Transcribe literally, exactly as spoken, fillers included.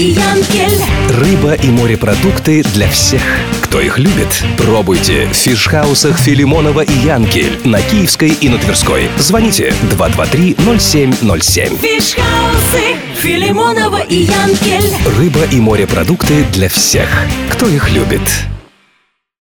и Янкель. Рыба и морепродукты для всех, кто их любит. Пробуйте в фиш-хаусах Филимонова и Янкель на Киевской и на Тверской. Звоните два два три ноль семь ноль семь. Фиш-хаусы Филимонова и Янкель. Рыба и морепродукты для всех, кто их любит.